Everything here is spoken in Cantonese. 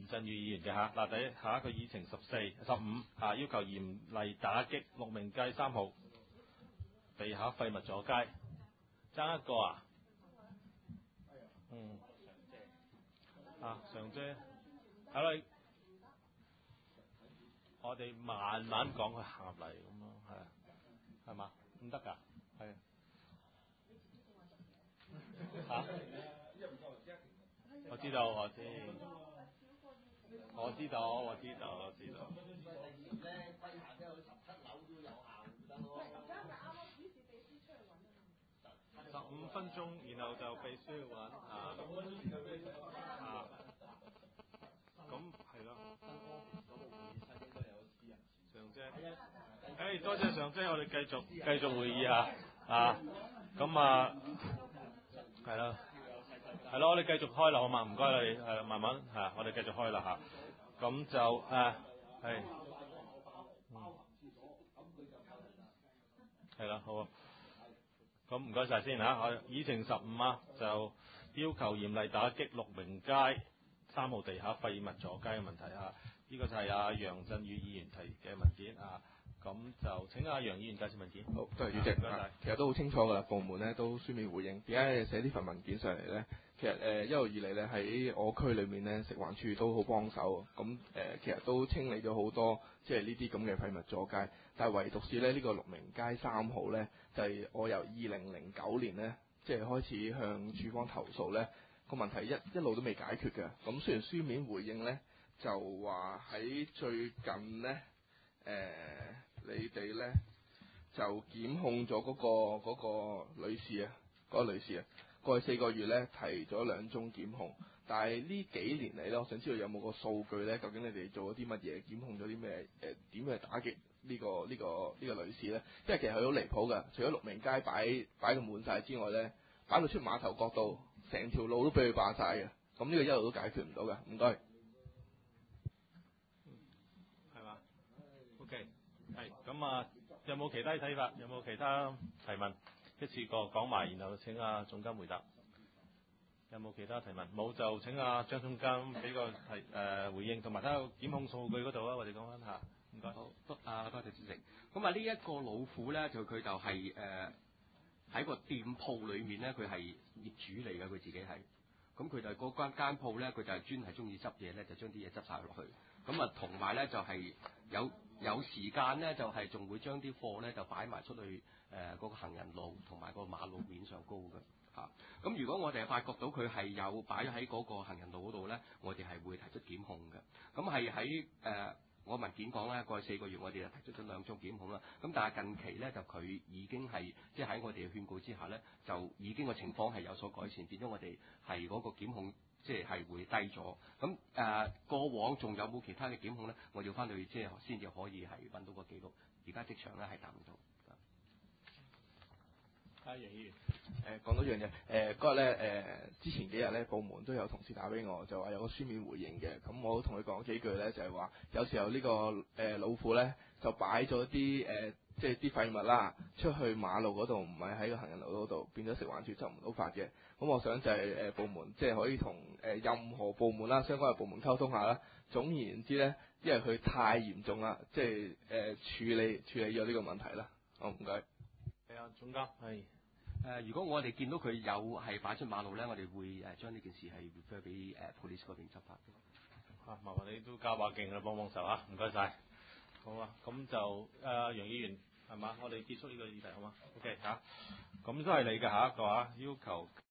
振宇議員嘅嚇。嗱，下一個議程15要求嚴厲打擊鹿鳴街3號地下廢物阻街，爭一個啊？常姐，好啦，我哋慢慢講佢行入嚟咁咯，係嘛？唔得㗎，係我知道。15分鐘，然後就秘書去揾咁係咯。常姐，多謝常姐，我哋繼續會議係啦，我哋繼續開啦，好嘛？唔該你，慢慢我哋繼續開啦咁就係啦，好啊。咁唔該晒先議程15就要求嚴厲打擊鹿鳴街3號地下廢物阻街嘅問題呢個就係楊振宇議員提嘅文件咁就請阿楊議員介紹文件。 好，多謝主席。其實都好清楚㗎啦，部門咧都書面回應。點解寫呢份文件上嚟咧？其實一路以嚟咧喺我區裏面咧，食環署都好幫手。咁其實都清理咗好多即係呢啲咁嘅廢物阻街。但係唯獨是咧呢個鹿鳴街3號咧，就係我由2009年咧即係開始向署方投訴咧，個問題一路都未解決嘅。咁雖然書面回應咧就話喺最近咧你哋咧就檢控咗嗰個女士過去4個月咧提咗2宗檢控，但係呢幾年嚟咧，我想知道有冇個數據咧？究竟你哋做咗啲乜嘢，檢控咗啲咩？點去打擊呢個女士咧？因為其實佢好離譜㗎，除咗鹿鳴街擺到滿晒之外咧，擺到出碼頭角度，成條路都俾佢霸晒嘅。咁呢個一路都解決唔到㗎。唔該。 係嘛？OK，係咁有冇其他睇法？有冇其他提問？一次過講埋，然後請總監回答。有冇其他提問？冇就請張總監俾個回應，同埋睇下檢控數據嗰度我哋講翻下。唔該。 好，多謝主席。咁呢一個老虎咧，佢就係喺個店鋪裏面咧，佢係業主嚟嘅，佢自己係。咁佢就嗰間鋪咧，佢就係專係中意執嘢咧，就將啲嘢執晒落去。咁同埋咧就係有時間咧，就係仲會將啲貨咧就擺埋出去嗰個行人路同埋個馬路面上高嘅。咁如果我哋發覺到佢係有擺喺嗰個行人路嗰度咧，我哋係會提出檢控嘅。咁係喺我文件講咧，過去4個月我哋就提出咗2宗檢控啦。咁但係近期咧就佢已經係即係喺我哋嘅勸告之下咧，就已經個情況係有所改善，變咗我哋係嗰個檢控即係會低咗。咁過往仲有冇其他嘅檢控咧？我要翻去即係先至可以係揾到個記錄。而家即場咧係答唔到。 楊議員， 講多樣嘢，嗰日咧之前幾日咧部門都有同事打俾我，就話有個書面回應嘅。咁我同佢講幾句咧，就係話有時候呢個老虎咧就擺咗啲即係啲廢物啦出去馬路嗰度，唔係喺個行人路嗰度，變咗食環署執唔到法嘅。咁我想就係部門即係可以同任何部門啦，相關嘅部門溝通下啦。總而言之咧，因為佢太嚴重啦，即係處理咗呢個問題啦。好，唔該。 係啊，總監係。 如果我哋見到佢有係擺出馬路咧，我哋會將呢件事係 refer 俾police 嗰邊執法嘅。 麻煩你都加把勁啦，幫手唔該晒。好咁就楊議員係嘛？我哋結束呢個議題好嘛？OK 咁都係你嘅下一個要求。